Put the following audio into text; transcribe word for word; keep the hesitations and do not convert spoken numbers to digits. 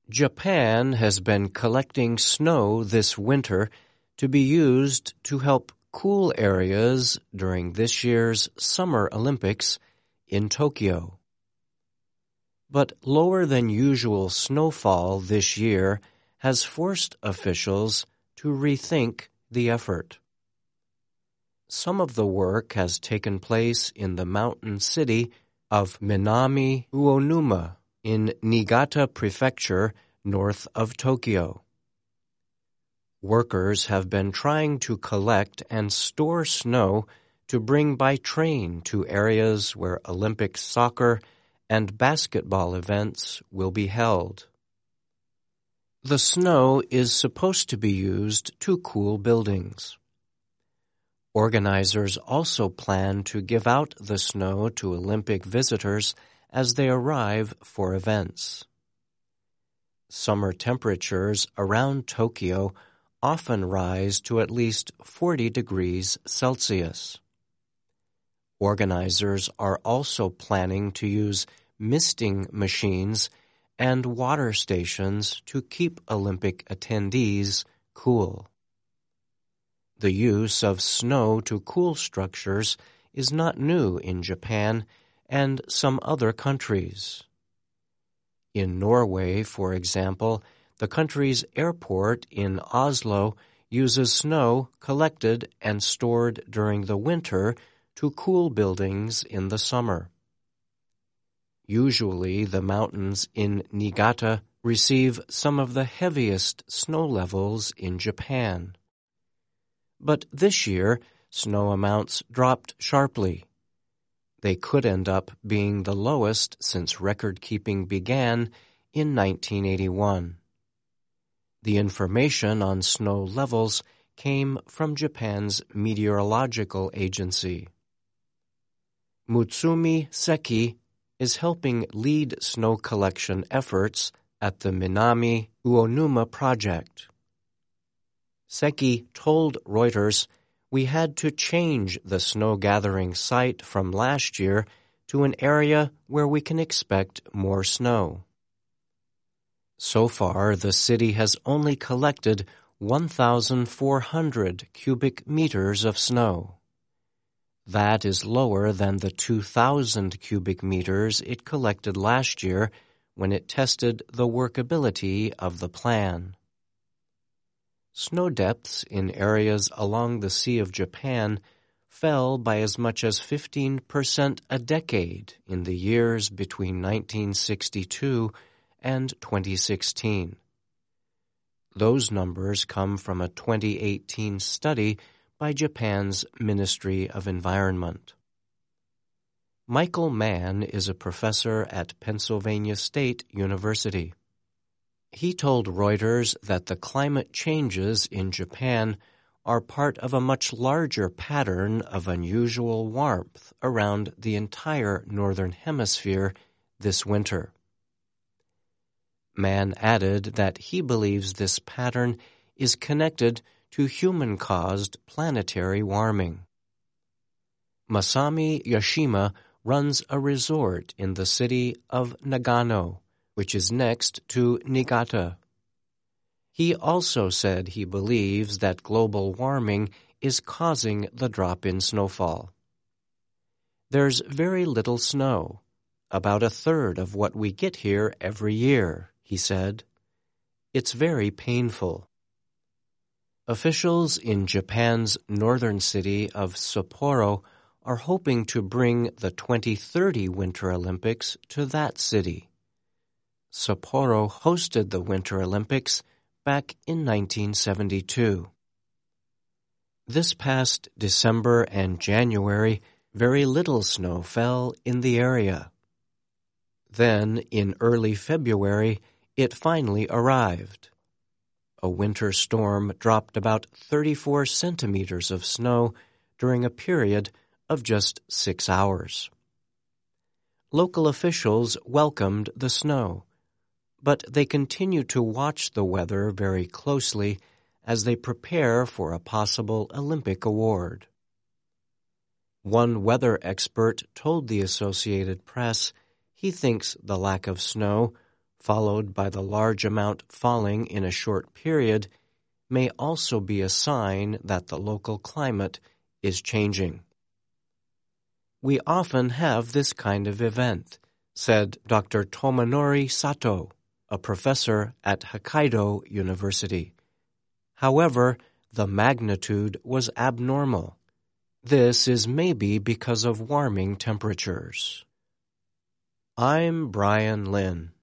Japan has been collecting snow this winter to be used to help cool areas during this year's Summer Olympics in Tokyo. But lower than usual snowfall this year has forced officials to rethink the effort. Some of the work has taken place in the mountain city of Minami Uonuma in Niigata Prefecture, north of Tokyo. Workers have been trying to collect and store snow to bring by train to areas where Olympic soccer and basketball events will be held. The snow is supposed to be used to cool buildings. Organizers also plan to give out the snow to Olympic visitors as they arrive for events. Summer temperatures around Tokyo often rise to at least forty degrees Celsius. Organizers are also planning to use misting machines and water stations to keep Olympic attendees cool. The use of snow to cool structures is not new in Japan and some other countries. In Norway, for example, the country's airport in Oslo uses snow collected and stored during the winter to cool buildings in the summer. Usually, the mountains in Niigata receive some of the heaviest snow levels in Japan. But this year, snow amounts dropped sharply. They could end up being the lowest since record-keeping began in nineteen eighty-one. The information on snow levels came from Japan's meteorological agency. Mutsumi Seki is helping lead snow collection efforts at the Minami Uonuma project. Seki told Reuters, "We had to change the snow-gathering site from last year to an area where we can expect more snow." So far, the city has only collected one thousand four hundred cubic meters of snow. That is lower than the two thousand cubic meters it collected last year when it tested the workability of the plan. Snow depths in areas along the Sea of Japan fell by as much as fifteen percent a decade in the years between nineteen sixty-two and twenty sixteen. Those numbers come from a twenty eighteen study by Japan's Ministry of Environment. Michael Mann is a professor at Pennsylvania State University. He told Reuters that the climate changes in Japan are part of a much larger pattern of unusual warmth around the entire northern hemisphere this winter. Mann added that he believes this pattern is connected to human-caused planetary warming. Masami Yashima runs a resort in the city of Nagano, which is next to Niigata. He also said he believes that global warming is causing the drop in snowfall. There's very little snow, about a third of what we get here every year, he said. It's very painful. Officials in Japan's northern city of Sapporo are hoping to bring the twenty thirty Winter Olympics to that city. Sapporo hosted the Winter Olympics back in nineteen seventy-two. This past December and January, very little snow fell in the area. Then, in early February, it finally arrived. A winter storm dropped about thirty-four centimeters of snow during a period of just six hours. Local officials welcomed the snow, but they continue to watch the weather very closely as they prepare for a possible Olympic award. One weather expert told the Associated Press he thinks the lack of snow followed by the large amount falling in a short period, may also be a sign that the local climate is changing. We often have this kind of event, said Doctor Tomonori Sato, a professor at Hokkaido University. However, the magnitude was abnormal. This is maybe because of warming temperatures. I'm Brian Lynn.